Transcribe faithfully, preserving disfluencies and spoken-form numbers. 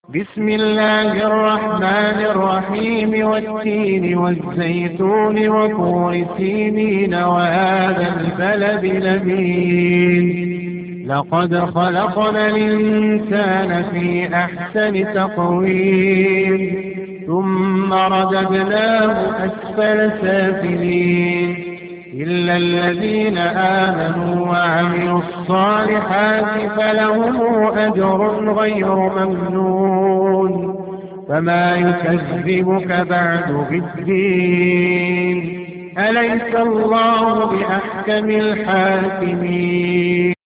بسم الله الرحمن الرحيم والتين والزيتون وطور سينين وهذا البلد الأمين لقد خلقنا الإنسان في أحسن تقويم ثم رددناه أسفل سافلين إلا الذين آمنوا وعملوا الصالحات فلهم أجر غير ممنون فما يكذبك بعد بالدين أليس الله بأحكم الحاكمين